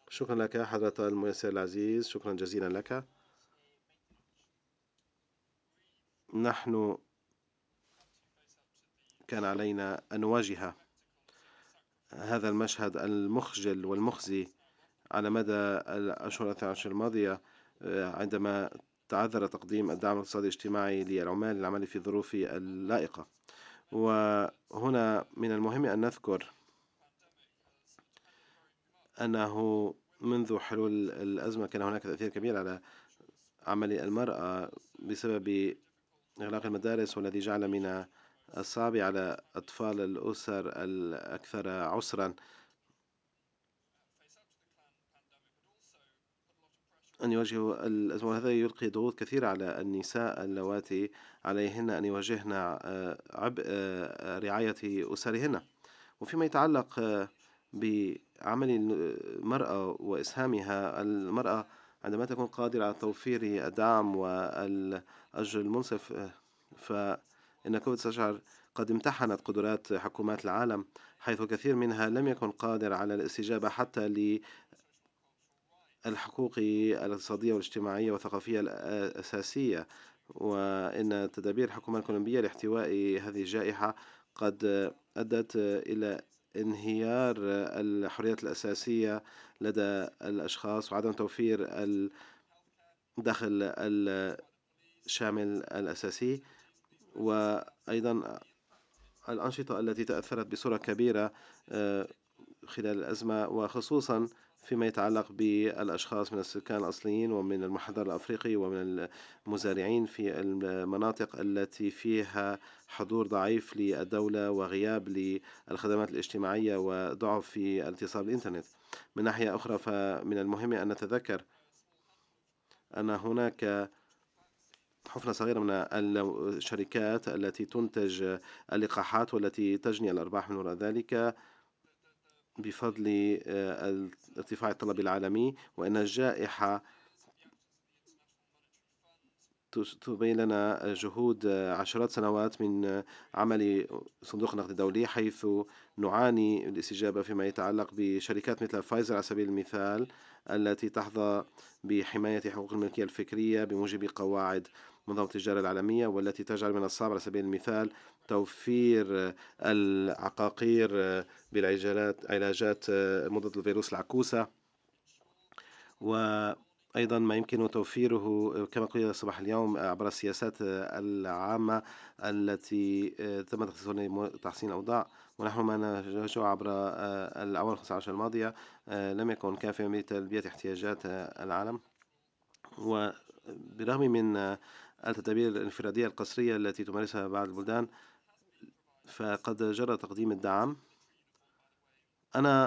شكرا لك حضرة الميسر العزيز، شكرا جزيلا لك. نحن كان علينا أن نواجه هذا المشهد المخجل والمخزي على مدى الأشهر 12 الماضية، عندما تعذر تقديم الدعم الاقتصادي الاجتماعي للعمال للعمل في الظروف اللائقة. وهنا من المهم أن نذكر أنه منذ حلول الأزمة كان هناك تأثير كبير على عمل المرأة بسبب إغلاق المدارس، والذي جعل من الصعب على أطفال الأسر الأكثر عسرا أن يواجهوا الأزمة. وهذا يلقي ضغوط كثيرة على النساء اللواتي عليهن أن يواجهن عبء رعاية أسرهن. وفيما يتعلق بعمل المرأة وإسهامها، المرأة عندما تكون قادرة على توفير الدعم والأجر المنصف، فإن كوفيد 19 قد امتحنت قدرات حكومات العالم، حيث كثير منها لم يكن قادر على الاستجابة حتى للحقوق الاقتصادية والاجتماعية والثقافية الأساسية. وإن تدابير الحكومة الكولومبية لاحتواء هذه الجائحة قد أدت إلى انهيار الحريات الأساسية لدى الأشخاص، وعدم توفير الدخل الشامل الأساسي، وأيضا الأنشطة التي تأثرت بصورة كبيرة خلال الأزمة، وخصوصا فيما يتعلق بالأشخاص من السكان الأصليين ومن المحور الأفريقي ومن المزارعين في المناطق التي فيها حضور ضعيف للدولة وغياب للخدمات الاجتماعية وضعف في الاتصال بالإنترنت. من ناحية أخرى، فمن المهم أن نتذكر أن هناك حفنة صغيرة من الشركات التي تنتج اللقاحات والتي تجني الأرباح من وراء ذلك بفضل ارتفاع الطلب العالمي. وأن الجائحة تبين لنا جهود عشرات سنوات من عمل صندوق النقد الدولي، حيث نعاني الاستجابة فيما يتعلق بشركات مثل فايزر على سبيل المثال، التي تحظى بحماية حقوق الملكية الفكرية بموجب قواعد منظمة التجارة العالمية، والتي تجعل من الصعب على سبيل المثال توفير العقاقير علاجات مضاد الفيروس العكوسة. وأيضا ما يمكن توفيره كما قيل صباح اليوم عبر السياسات العامة التي تم تخصيصها لتحسين الأوضاع. ونحن ما نواجهه عبر الأعوام 15 الماضية لم يكن كافيا لتلبية احتياجات العالم. وبرغم من التدابير الانفرادية القسرية التي تمارسها بعض البلدان، فقد جرى تقديم الدعم. أنا